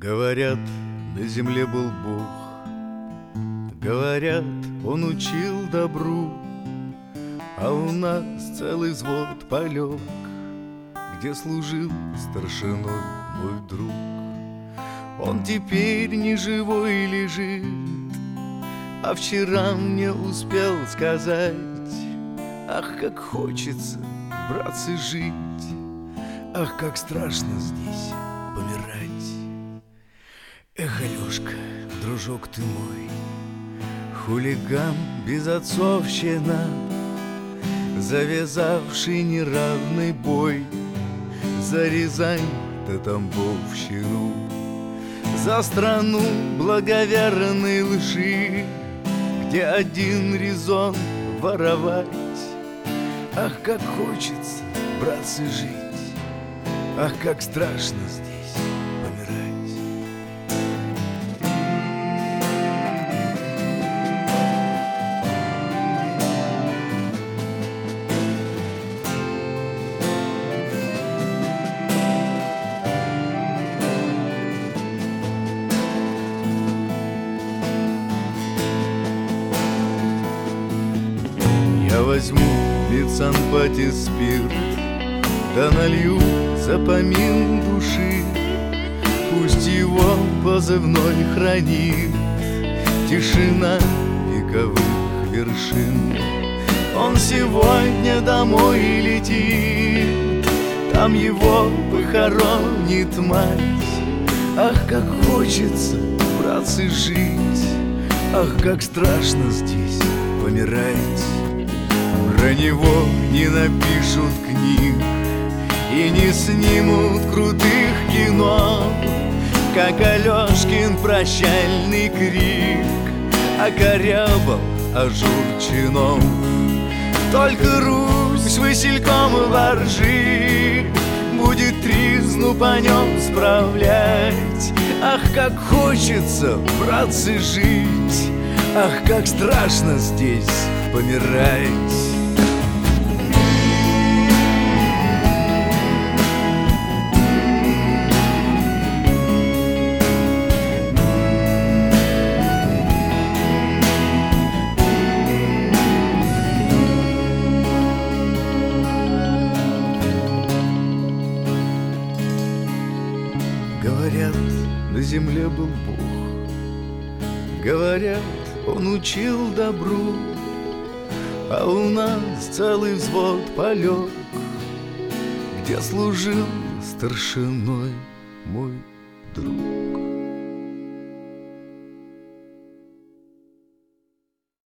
Говорят, на земле был Бог, говорят, Он учил добру, а у нас целый взвод полег, где служил старшиной мой друг. Он теперь не живой лежит, а вчера мне успел сказать: ах, как хочется, братцы, жить, ах, как страшно здесь помирать. Эх, Алешка, дружок ты мой, хулиган, безотцовщина, завязавший неравный бой за Рязань да Тамбовщину, за страну благоверной лжи, где один резон воровать. Ах, как хочется, братцы, жить, ах, как страшно здесь помирать. Я возьму лицанпатиспир, да налью за помин души, пусть его позывной хранит тишина вековых вершин. Он сегодня домой летит, там его похоронит мать. Ах, как хочется, братцы, жить, ах, как страшно здесь помирать. Про него не напишут книг и не снимут крутых кино, как Алешкин прощальный крик окорябал ажур чинов. Только Русь васильком воржи будет тризну по нем справлять. Ах, как хочется, братцы, жить, ах, как страшно здесь помирать. Говорят, на земле был Бог, говорят, Он учил добру, а у нас целый взвод полег, где служил старшиной мой